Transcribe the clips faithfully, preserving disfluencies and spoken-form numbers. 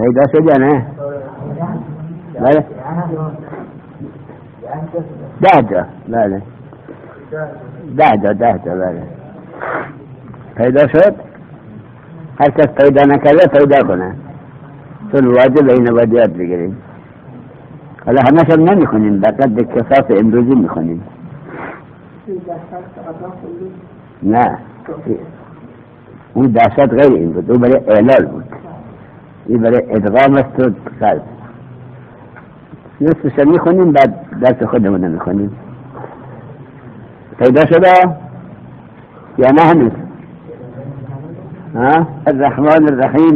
پیدا شد یا نه؟ بله ده جا بله ده جا ده جا بله پیدا شد. هر کس پیدا نکرده پیدا کنه، چون واجب این ودیات بگیریم. حالا همه شب نمی خونیم، بقید کفاف امروزی می خونیم. نه اون دهشت غیر این بود، اون برای اعلال بود، این برای ادغام است و قلب. نصفش می خونیم بعد درس خودمون می خونیم. پیدا شده یا نه هنوز؟ ها؟ الرحمن الرحیم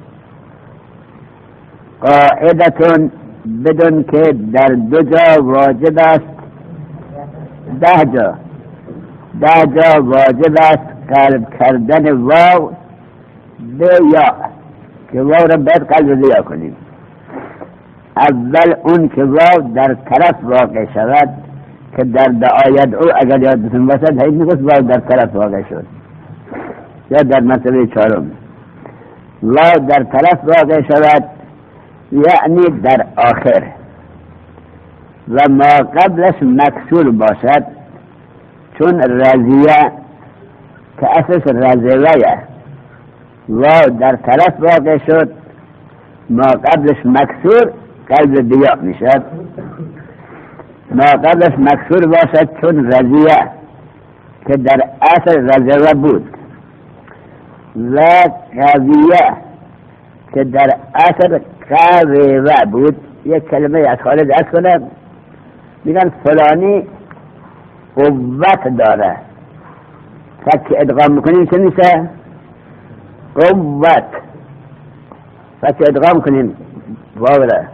قاعدتون بدون که در دو جا واجب است، ده جا ده جا واجب است قلب کردن واو به یا، که واو را باید قلب یا کنیم. اول اون که واو در طرف واقع شود، که در دعایت او اگر یادتون باشد هیچ نگوست واو در طرف واقع شد، یا در مرتبه چهارم واو در طرف واقع شود، یعنی در آخر، و ما قبلش مکسور باشد، چون رضیه که اساس رضویه واو در طرف واقع شد، ما قبلش مکسور قلب بیا میشد. ما قبلش مکسور باشد چون رضیه که در اصل رضوه بود، و قویه که در اصل قویه بود. یک کلمه از خالد از کنم، میگن فلانی قوت داره، فکر ادغام میکنیم چه میشه؟ قوت. فکر ادغام کنیم واوره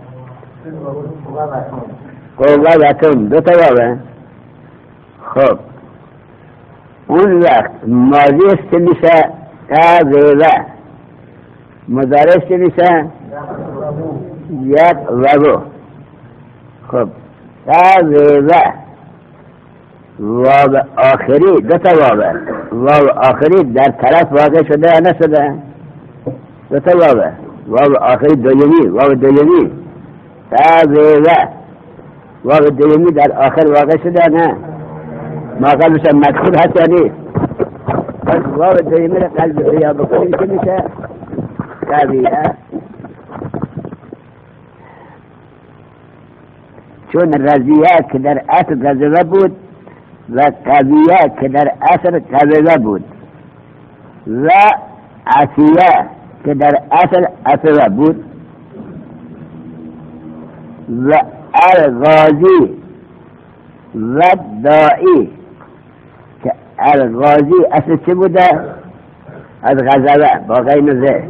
قوتون دو تا واوره. خب اون وقت ماضیش چه میشه؟ قویه. مضارعش چه میشه؟ یک وو. خب قویه واو آخری دو تا واو، واو آخری در طرف واقع شده یا نشده؟ دو تا واو، واو آخری دویمی، واو دویمی قویه، واو دویمی در آخر واقع شده نه؟ ما قبلش مدخول هست یا نیست؟ بس واو دویمی را قلب بیا بکنیم که میشه؟ قویه. چون رضیه که در اصل رضوه بود، و قویه که در اصل قویه بود، و عصیه که در اصل عصوه بود، و الغازی و دائی که الغازی اصل چه بوده؟ از غزوه با غین زه.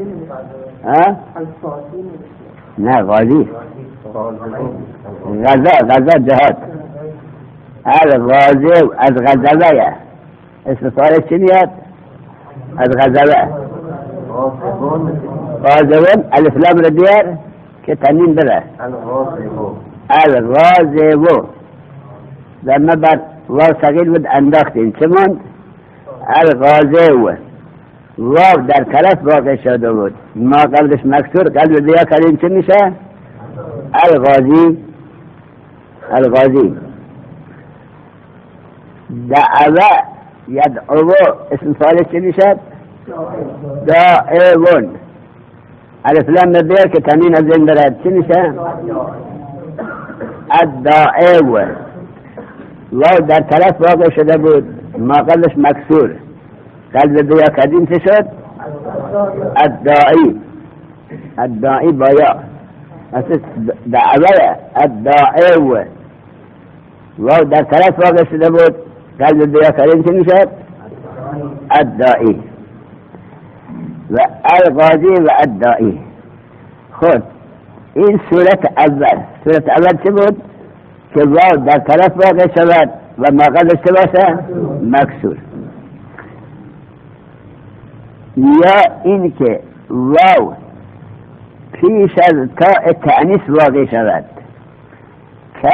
نه غازی غزا غزا جهاد. الغازی از غزوه اسم فارغ چی میاد؟ از غزوه. غازون الف لام را بیار که تنین بره. الغازی در مبر واو صغیر بود انداختیم چه موند؟ الغازی واو در طرف واقع شده بود، ما قبلش مکسور قلب بیا کردیم چه میشه؟ الغازی. الغازی دعوه یدعو اسم فاعل چه میشد؟ داعون. الف لام بیا که تنین از این برد چه میشه؟ الداعو واو در طرف واقع شده بود، ما قبلش مکسور قلب بیا کردیم چه شد؟ الداعی. الداعی با یا اساس دعوه. الداعو واو در طرف واقع شده بود، قلب بیا کردیم چه میشد؟ الداعی. و الغازی و الداعی. خود این صورت اول. صورت اول چه بود؟ که واو در طرف واقع شود و ما قبلش چه باشه؟ مکسور. یا این که واو پیش از تاء تأنیث واقع شود، که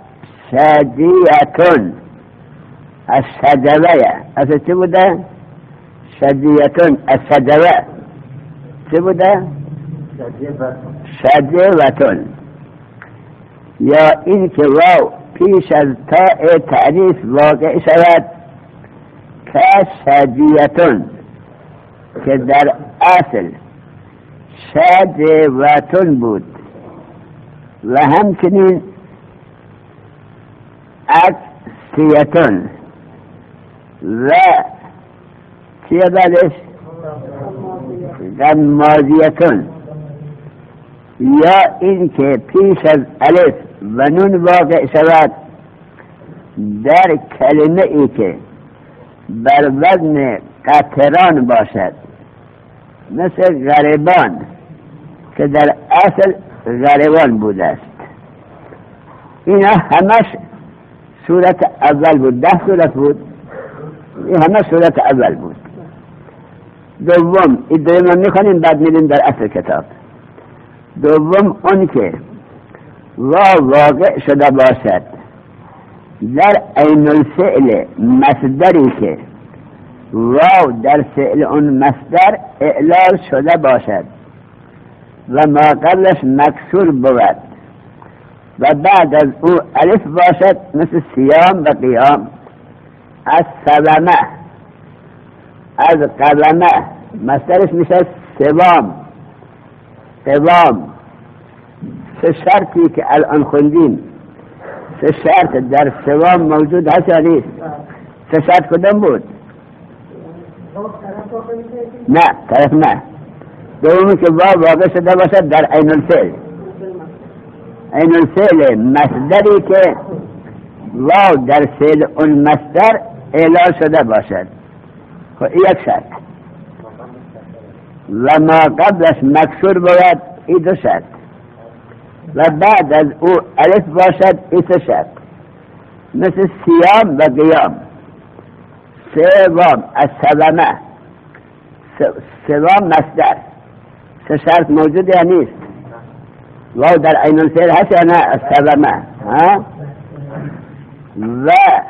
شدیتون از شجوه. اصلا چه بوده؟ شدیتون از شجوه چه بوده؟ شجوتون، یا این که واو پیش از تاء تأنیث واقع شود که شجیتون که در اصل شجوتون بود، و همچنین اکسیتون و چیه بعدش غمازیتون، یا این که پیش از الف و نون واقع شود در کلمه ای که بر وزن قطران باشد، مثل غریبان که در اصل غریبان بوده است. اینا همش صورت اول بود، ده صورت بود، این همه صورت اول بود. دوم این دوم میخوانیم بعد میریم در اصل کتاب. دوم اون که واو واقع شده باشد در عین الفعل مصدری که واو در فعل اون مصدر اعلال شده باشد و ما قبلش مکسور بود و بعد از او الف باشد، مثل صیام و قیام. از صومه، از قومه مصدرش میشه سوام، قوام. سه شرطی که الان خوندیم، سه شرط در سوام موجود هست یا نیست؟ سه شرط کدام بود؟ نه طرف نه. دومی که واو واقع شده باشد در عین الفعل، عین الفعل مصدری که واو در فعل اون مصدر اعلال شده باشد، خب یک شرط. و ما قبلش مکسور بود، این دو شرط. و بعد از او الف باشد، این سه شرط، مثل صیام و قیام. سوام از سوامه، سوام مصدر، سه شرط موجود یا نیست؟ واو در عین الفعل هست یا نه؟ از سوامه ها؟ و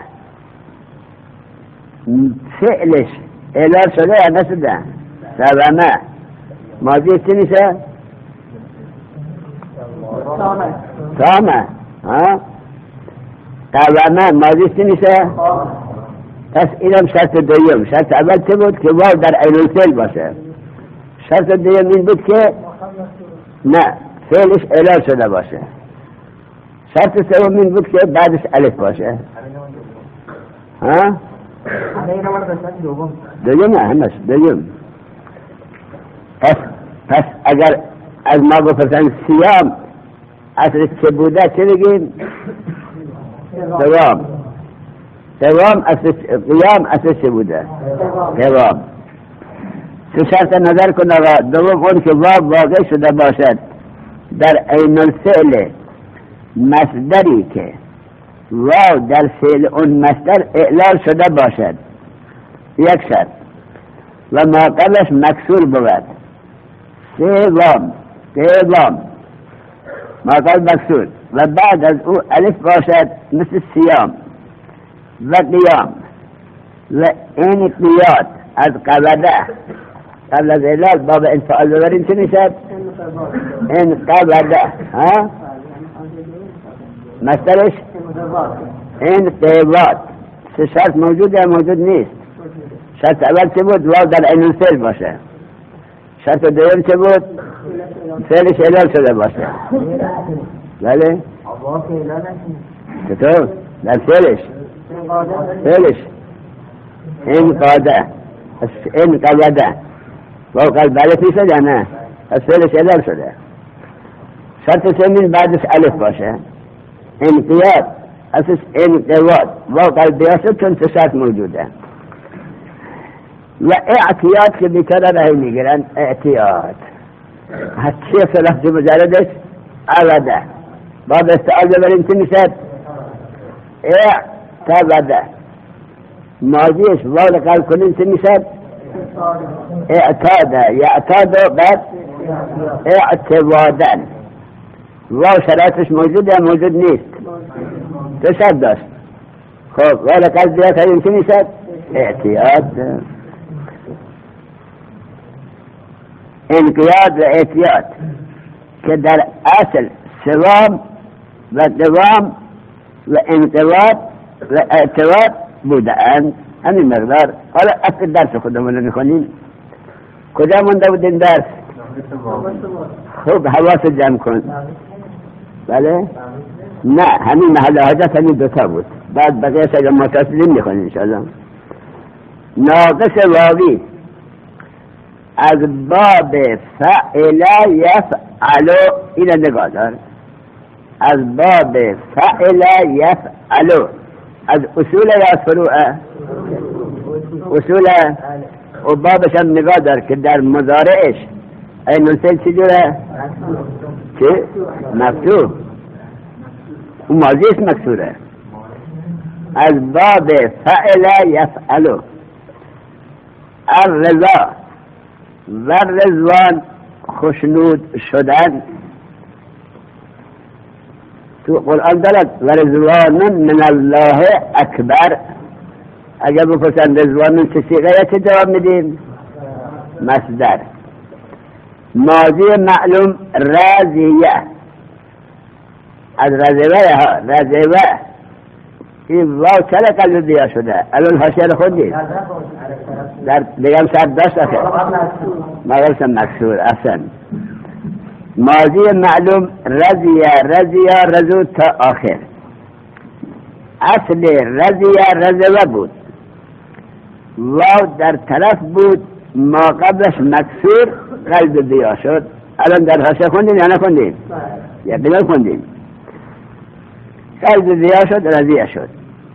فعلش اعلال شده یا نشده؟ سوامه ماضیش چی میشه؟ سامه ها؟ قوامه ماضیش چی میشه؟ پس اینم شرط دویم. شرط اول چه بود؟ که واو در عین الفعل باشه. شرط دویم این بود که نه، فعلش اعلال شده باشه. شرط سوم این بود که بعدش الف باشه. ها؟ دویم همش دویم. پس پس اگر از ما گفتن صیام اصل چه بوده چه بگیم؟ دوام. دوام اصل قیام اصل چه بوده؟ دوام. سه شرط نظر کن آقا. دوم اون که واو واقع شده باشد در عین الفعل مصدری که واو در فعل اون مصدر اعلال شده باشد، یک شرط. و ما قبلش مکسور بود. سوم سوم ما قبل مکسور و بعد از او الف باشد، مثل صیام و قیام. و این قیاد از قبده، قبل از اعلال باب انفعال ببریم چه میشد؟ این قبده ها؟ مصدرش این قیاد. سه شرط موجود یا موجود نیست؟ شرط اول چه بود؟ واو در عین الفعل باشه. شرط دوم چه بود؟ فعلش اعلال شده باشه. بله؟ چطور؟ در فعلش فعلش این قاده، این قبده واو قلب الف میشد یا نه؟ از فعلش اعلال شده. شرط سوم بعدش الف باشه. این قیاد اساس این قیاد واو قلب بیاسد، چون سه شرط موجوده. و اعتیاد که بیکاره رهی میگیرن، اعتیاد چیه صلاح جو مجردش؟ عوده. باب استعال ببریم چی میشد؟ اعتبده. ماضیش واو قلب کنیم چی میشد؟ اعتاده. یعتاد بعد اعتوادن. واو شرایطش موجود یا موجود نیست؟ تشد داشت. خب واو قلب بیاسد چی میشد؟ اعتیاد. انقیاد و اعتیاد که در اصل سوام و دوام و انقباض و اعتباط بودند. همین مقدار. حالا اصل درس خودمون رو میخونیم. کجا مونده بود این درس؟ خوب حواس جمع کن. بله؟ نه، همین محل حاجت همین دوتا بود. بعد بقیه سجا متصلین میخونیم انشاءالله. ناقص واوی از باب فعل یفعل، این نگاه دار، از باب فعل یفعل، از اصول یا فروع؟ اصول. و بابش هم نگاه دار که در مضارعش این منسل چی جوره؟ چه؟ مفتوح. اون ماضیش مکسوره. از باب فعل یفعل. الرضا و رضوان خشنود شدن. تو قرآن دارد و رضوان من الله اکبر. اگر بپرسن رضوان چه صیغه چه جواب میدیم؟ مصدر. ماضی معلوم راضیه، از رضوه ها، رضوه این واو چرا قلب دیا شده؟ الان حاشیه رو خوندید در بگم سر داشت آخر مغرسم مکسور. اصلا ماضی معلوم رضیه، رضیه، رضو تا آخر. اصل رضیه رضوه بود، واو در طرف بود، ما قبلش مکسور قلب دیا شد. الان در حاشیه خوندیم یا نخوندیم؟ یا بلال خوندیم. قلب دیا شد، رضیه شد.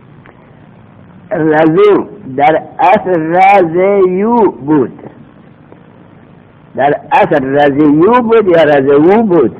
رضو در اصل رضیو بود. در اصل رضیو بود یا رضیو بود؟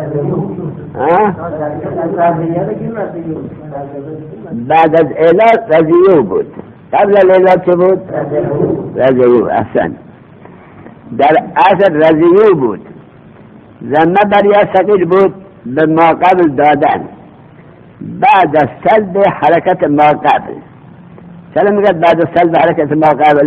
بعد از اعلال رضیو بود. قبل اعلال چه بود؟ رضیو. احسن. در اصل رضیو بود. ضمه بر یا ثقیل بود به ما قبل دادن. بعد از سلب حرکت ما قبل. چرا میگه بعد از سلب حرکت ما قبل؟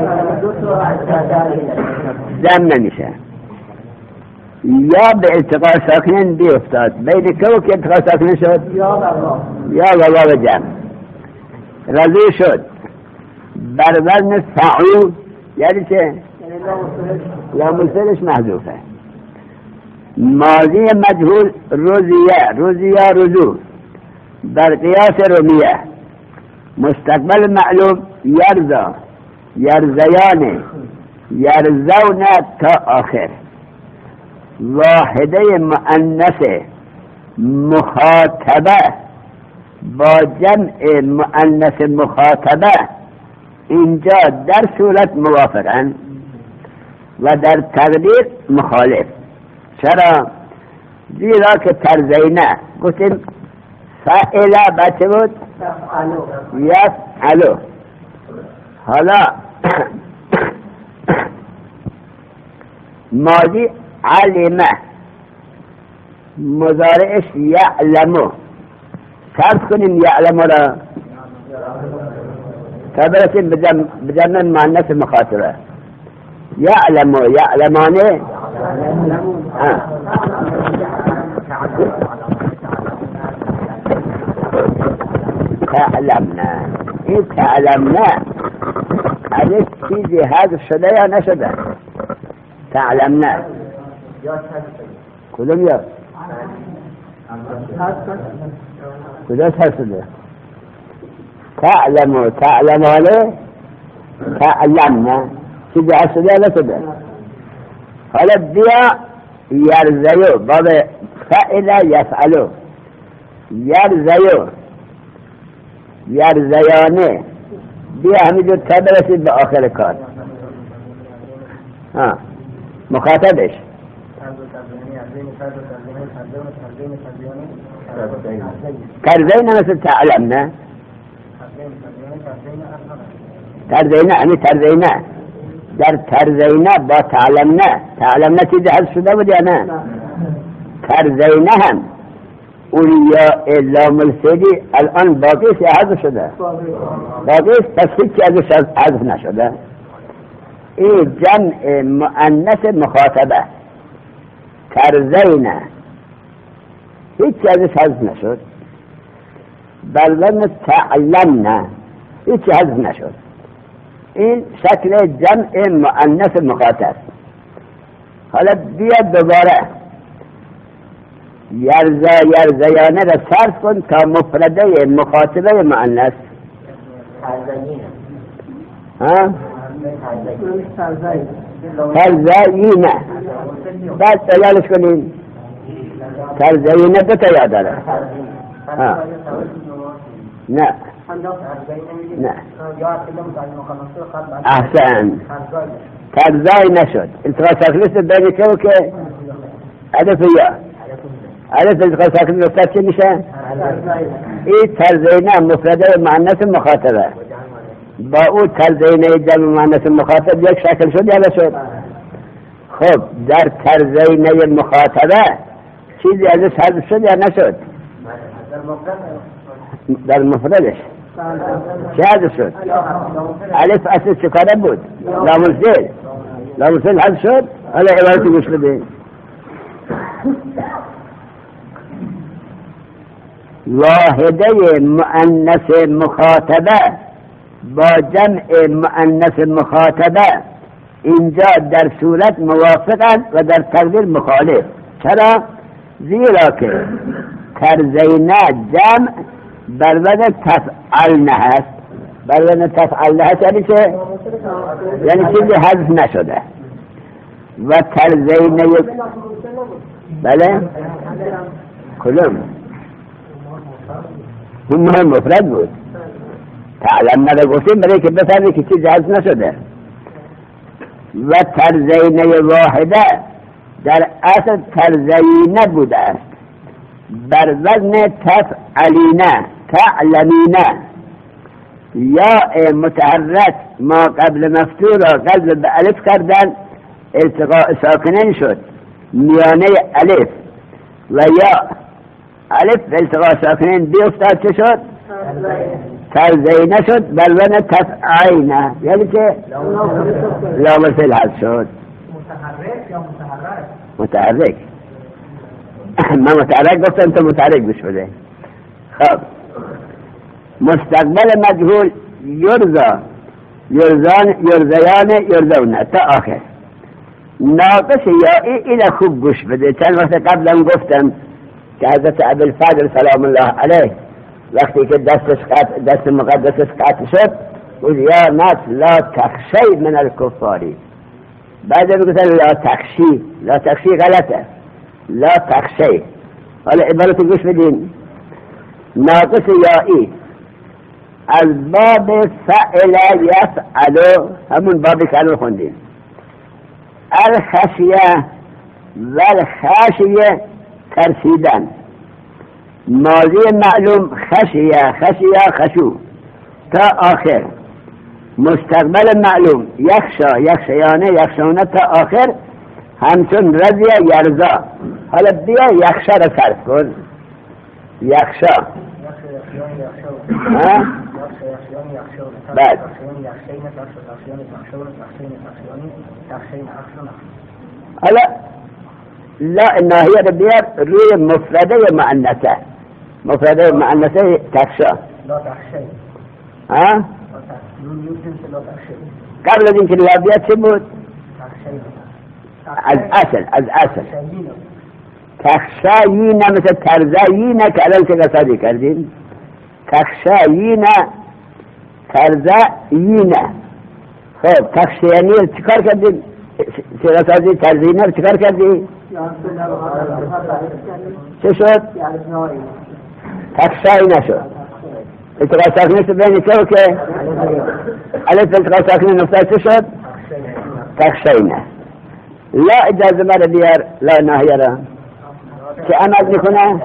ضم نمیشه. یا به التقاء ساکنین بیفتاد. بین که که التقاء ساکنین شد؟ یا و واو جمع. رضی شد بر وزن فعول. یعنی چه؟ لام الفعلش محذوفه. ماضی مجهول روزیه، روزیه رجوع بر قیاس رمیه. مستقبل معلوم یرزا، یرزیان، یرزون تا آخر. واحده مؤنث مخاطبه با جمع مؤنث مخاطبه اینجا در صورت موافقن و در تقدیر مخالف. چرا؟ زیرا که ترزینه گفتیم فعلا بچه بود یفعلو. حالا ماضی علمه، مضارعش یعلمو. صرف کنیم یعلمو را تا برسیم به جمع مؤنث مخاطبه. یعلمو، یعلمانه. تعلمنا. این تعلمنا الف چیزی حذف شده یا نشده؟ تعلمنا کدوم یا؟ کدوم حذف شده؟ تعلمو، تعلمانه، تعلمنا چیزی حذف شده یا نشده؟ حالا بیا یرزیو، باب فعل یفعلو. یرزیو، یرزیانه. بیا همینجور تا برسید به آخر کار. ها مخاطبش ترزین مثل تعلم نه؟ ترزینه همی ترزینه. در ترزینه با تعلم نه. تعلم نه چیزی حذف شده بود یا نه؟ ترزینه هم اولیا لام الفعلی الان باقیش حذف شده. باقیش پس هیچی ازش حذف نشده. این جمع مؤنث مخاطبه. ترزینه هیچی ازش حذف نشد، بل تعلمنا هیچی حذف نشد. این شکل جمع مؤنث مخاطب. حالا بیا دوباره یرزا یرزیانه را صرف کن تا مفرده مخاطبه مؤنث. ها؟ ترزینه بعد تلالش کنیم. ترزینه دو تا یاد داره. ها نه نه احسن ترزای نشد. التقاء ساکنیست بین که و که الف یا الف التقاء ساکنیست افتاد چی میشه؟ این ترزینه مفرده مؤنث مخاطبه با او ترزینه جمع مؤنث مخاطب یک شکل شد یا نشد؟ خب در ترزینه مخاطبه چیزی ازش حذف شد یا نشد؟ در مفردش چه حذف شد؟ الف اصل چکاره بود؟ لام الفعل لام الفعل حذف شد؟ حالا عبارتی گوش بده. واحده مؤنث مخاطبه با جمع مؤنث مخاطبه اینجا در صورت موافقند و در تقدیر مخالف. چرا؟ زیرا که ترزینه جمع بر وزن تفعلنه هست. بر وزن تفعلنه هست یعنی چه؟ یعنی چیزی حذف نشده. و ترزینه بله کلهم هم مهم مفرد بود. تعلم نده گفتیم برای که بفرمی که چیزی حذف نشده. و ترزینه واحده در اصل ترزینه بوده است بر وزن تفعلینه تعلمینه. یا متحرک ما قبل مفتوح را قلب به الف کردن التقاء ساکنین شد میانه الف و یا الف التقاء ساکنین بیفتاد چه شد؟ ترزینه شد بر وزن تفعینه یعنی که لام الفعل حذف شد. متحرک یا متحرک؟ متحرک. من متحرک گفتم تو متحرک بش بده. خب مستقبل مجهول یرزا یرزان یرزیان یرزونه تا آخر. ناقص یا این خوب گوش بده. چند وقت قبلا گفتم که حضرت ابوالفضل سلام الله علیه وقتی که دستش قطع دست مقدسش قطع شد گفت یا نفس لا تخشی من الکفاری. بعد میگفتن لا تخشی. لا تخشی غلطه. لا تخشی. حالا عبارت گوش بدین. ناقص یائی از باب فعل یفعل همون بابی که الان خوندیم. الخشیه و الخاشیه ترسیدن. ماضی معلوم خشیه خشیه خشو تا آخر. مستقبل معلوم یخشا یخشیانه یخشونه تا آخر همچون رضی یرزا. حالا بیا یخشا را صرف کن. یخشا ها؟ بعد حالا لا ناهیه را بیار روی مفرده مؤنثه. مفرده مؤنثه تخشا. لا تخشی. ها؟ قبل از اینکه لا بیاد چه بود؟ از اصل از اصل تخشایینه مثل ترزایینه که الان که قصدی کردیم. تخشایینه ترزایینه. خب تخشیانی رو چکار کردیم؟ سراسازی ترزینه رو چکار کردیم؟ چه شد؟ تخشایی نشد. التقاء ساکنه بین که و که الف التقاء ساکنه نفتاد چه شد؟ تخشینه. لا اجازه مرا بیار لا ناهیه را که عمل میکنه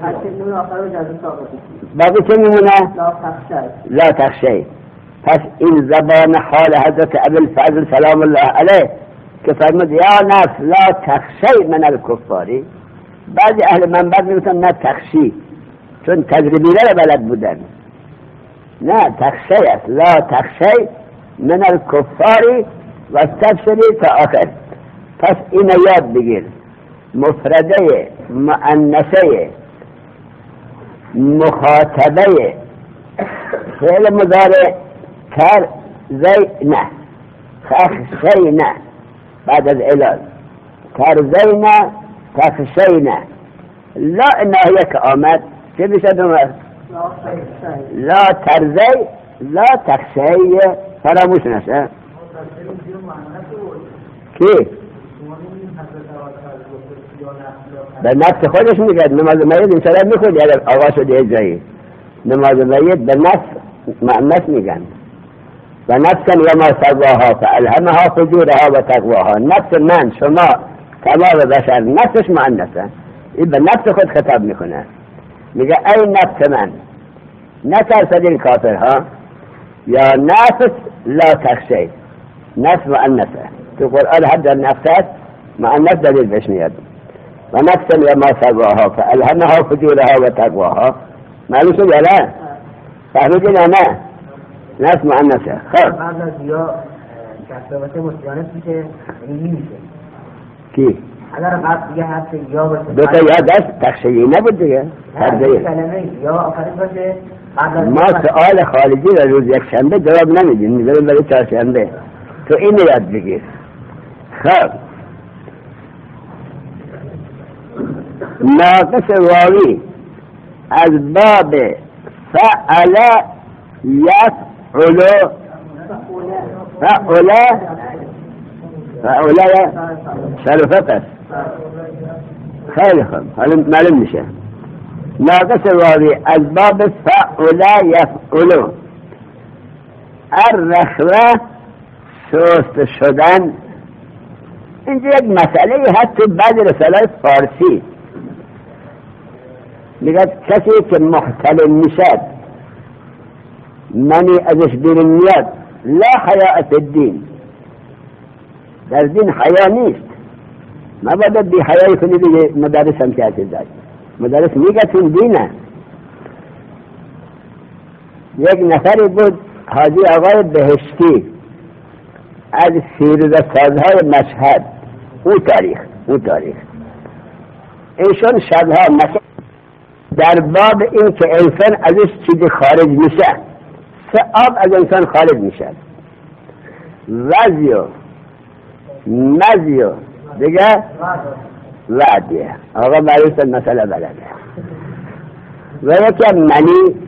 باقی چه میمونه؟ لا تخشی. پس این زبان حال حضرت ابوالفضل سلام الله علیه که فرمود یا نفس لا تخشی من الکفاری. بعضی اهل منبر میگفتن نه تخشی چون تجربیره را بلد بودن. نه تخشی است. لا تخشی من الکفاری و استبشری تا آخر. پس این یاد بگیر. مفرده مؤنثه مخاطبه فعل مضارع کر زینه تخشینه بعد از علال کر زینه تخشینه لا ناهیه که آمد چه میشه دومد لا ترزی لا تخشی فراموش نشه کی؟ به نفس خودش میگه نماز میت انشاءالله میخونی اگر آقا شد یه جایی نماز میت به نفس معنیس میگن و نفسا و ما سواها فالهمها فجورها و تقواها نفس من شما تمام بشر نفسش معنیسه این به نفس خود خطاب میکنه میگه ای نفس من نترسد این کافرها یا نفس لا تخشی نفس معنیسه تو قرآن حد نفس معنیس دلیل بهش میاد و نفسا و ما سواها فالهمها فجورها و تقواها معلوم شد یا نه؟ فهمیدین یا نه؟ نفس معنیسه خب بعد از یا کسبت مستیانت میشه این میشه کی؟ اگر بعد دیگه حرف یا باشه دو تا یا دست تخشیی نبود دیگه نه کلمه یا آخرین باشه ما سؤال خارجی را روز یک شنبه جواب نمیدیم میذاریم برای چهارشنبه تو این یاد بگیر خب ناقص واوی از باب فعل یفعل فعل فعل شرفت است خیلی خوب حالا معلوم میشه ناقص واوی از باب فعل یفعل الرخوه سست شدن اینجا یک مسئله هست تو بعض رسالات فارسی میگه کسی که محتلم میشد منی ازش بیرون میاد لا حیاء فی الدین در دین حیا نیست مبادا بی حیایی کنی دیگه مدارس هم که هستی داد مدارس میگه تون دینه یک نفری بود حاجی آقای بهشتی از فیروزه سازهای مشهد او تاریخ او تاریخ ایشون شبها مثلا در باب این که انسان ازش چیزی خارج میشه سه آب از انسان خارج میشه وزیو مزیو دیگه وعدیه آقا معروف مسئله بلده و یکی منی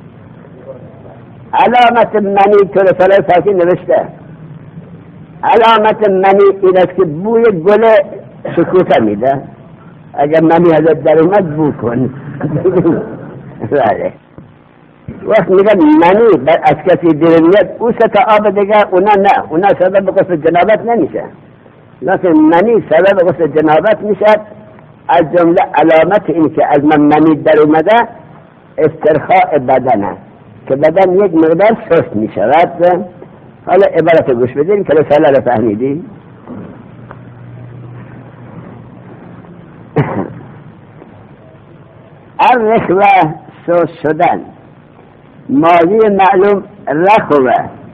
علامت منی تو رساله فارسی نوشته علامت منی این است که بوی گل سکوته میده اگر منی حضرت در اومد بو کن بله وقت میگن منی از کسی دیرنیت او ستا آب دیگه اونا نه اونا سبب غسل جنابت نمیشه لیکن منی سبب غسل جنابت میشه از جمله علامت این که از من منی در اومده استرخاء بدنه که بدن یک مقدار سست میشود حالا عبارت گوش بدین که رساله رو فهمیدی الرخوه سست شدن ماضی معلوم رخوه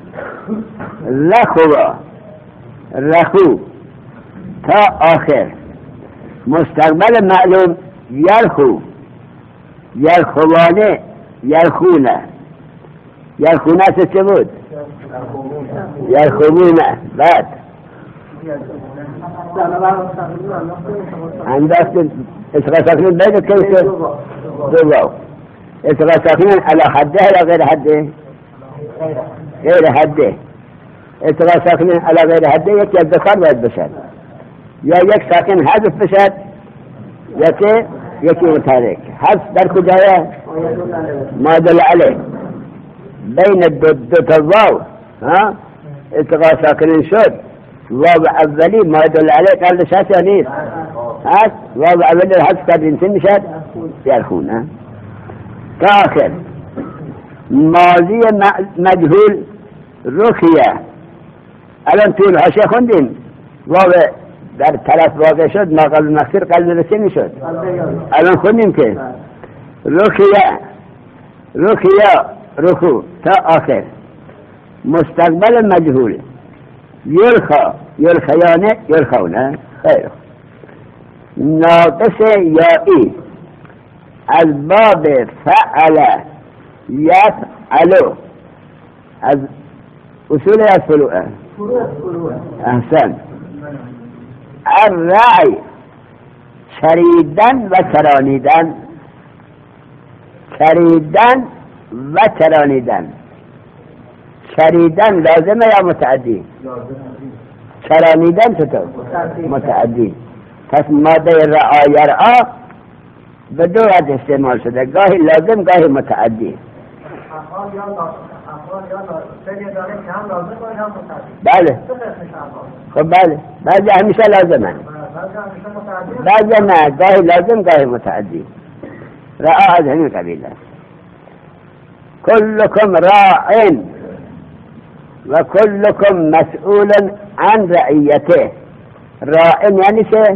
رخوه رخو تا آخر مستقبل معلوم یرخو یرخوانه یرخونه یرخونه چه بود؟ یرخونه بعد انداخت اتقا ساکنین باید کیسه دو باو اتقا ساکنین علا حده یا غیر حده غیر حده اتقا ساکنین علا غیر حده یکی از دخار باید بشد یا یک ساکن حذف بشد یکی یکی متحرک حذف در کجایه ما دل علیه بین دو, دو تا واو ها اتقا ساکنین شد واو اولی ما دل علیه قلدش هست یا نیست هست واو اولی حذف کردین چه میشد یرخونه تا آخر ماضی مجهول رخیه الان طول حاشیه خوندیم واو در طرف واقع شد ما قبل مخصر قلب رسه می شد الان خوندیم که رخیه رخیه رخو تا آخر مستقبل مجهول یلخا یلخیانه یلخونه خیر ناقص یائی از باب فعل یفعلو، از اصول از فروعه. احسن. الرعی چریدن و چرانیدن، چریدن و چرانیدن. چریدن لازمه یا متعدی؟ چرانیدن چطور؟ متعدی. پس ماده رعا یرعا به دو وجه استعمال شده، گاهی لازم گاهی متعدی. بله خب بله، بعضی همیشه لازمه، بعضی نه، گاهی لازم گاهی متعدی. رعا از همین قبیل است. کلکم راعن و کلکم مسئول عن رعیته. راعن یعنی چه؟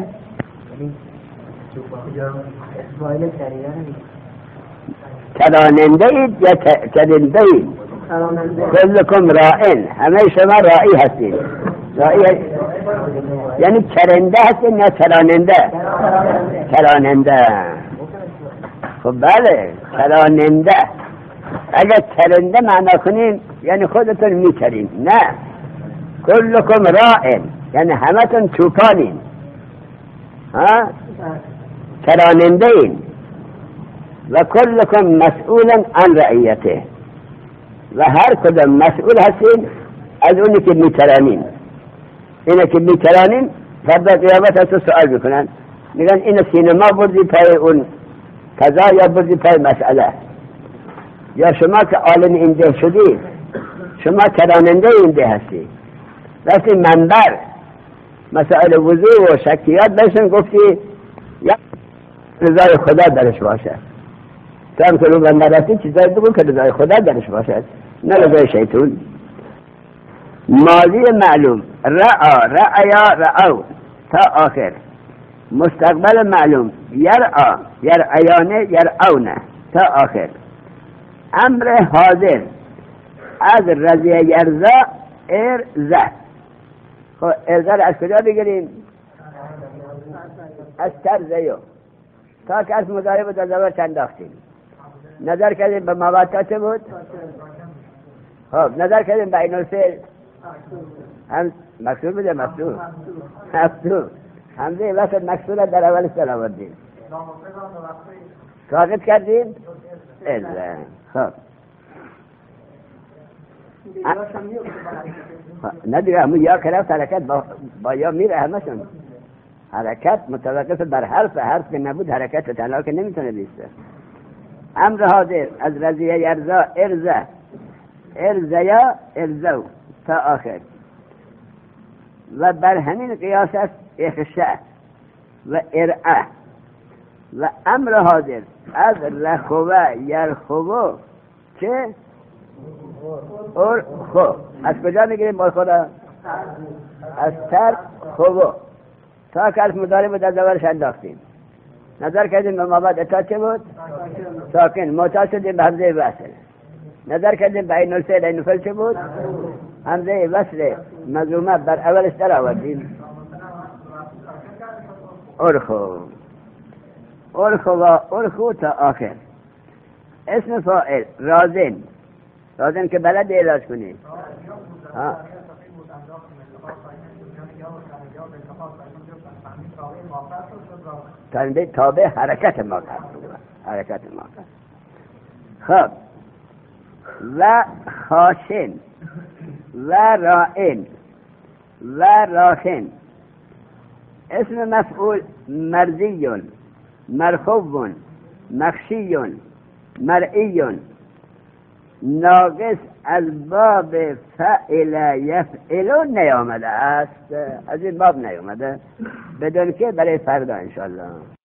چراننده اید یا چرنده اید؟ کلکم راعن، همه شما راعی هستید. راعی یعنی چرنده هستید یا چراننده؟ چراننده. خب بله چراننده. اگر چرنده معنا کنین یعنی خودتون میچرین، نه. کلکم راعن یعنی همتون چوپانین، ها، چراننده این. و کلکم مسئولا عن رعیته، و هر کدام مسئول هستین از اونی که میچرانین. اینه که میچرانین فردا قیامت از تو سؤال بکنن، میگن این سینما بردی پای اون قضا یا بردی پای مسئله، یا شما که عالم این ده شدید شما چراننده این ده هستی. رفتی منبر مسائل وضوء و شکیات بشن گفتی یا رضای خدا درش باشه، تو هم که رو منبر رفتی چیزایی بگو که رضای خدا درش باشه، نه رضای شیطون. ماضی معلوم رعا رعیا رعو تا آخر. مستقبل معلوم یرعا یرعیانه یرعونه تا آخر. امر حاضر از رضیه یرزا ارزه. خب ارزه را از کجا بگیریم؟ از ترزیو. تا که از مضارب در زبر چنداختیم. نظر کردیم به مواتات بود. خب نظر کردیم به این الفعل هم مکسور بوده، مفتوح مفتوح همزه وسط مکسور در اول سر آوردیم، ساقط کردیم ارزه. خب نه دیگه همون یا کرفت حرکت با, با یا میره همشون. حرکت متوقف بر حرف، حرف که نبود حرکت تنها که نمیتونه بیسته. امر حاضر از رضیه یرزا ارزه ارزه یا ارزو تا آخر. و بر همین قیاس است اخشاء و ارعه. و امر حاضر از رخوه یرخوه چه؟ ارخو. از کجا میگیریم با خدا؟ از تر خوه. تا که از مضارب در زبرش انداختیم. نظر کردیم به مابعد اتا چه بود؟ ساکن. معتاد شدیم به همزه وصل. نظر کردیم به این الفعل. این الفعل چه بود؟ همزه وصل مضمومه بر اولش در آوردیم. ارخو ارخو و ارخو تا آخر. اسم فاعل رازن. رازن که بلد علاج کنیم. ها تنبیه تابع حرکت ما کرد. حرکت ما کرد. خب و خاشن و رائن و راخن. اسم مفعول مرضی مرخوب مخشی مرئی. ناقص از باب فعل یفعل نیامده است، از این باب نیامده، بدون که برای فردا انشاءالله.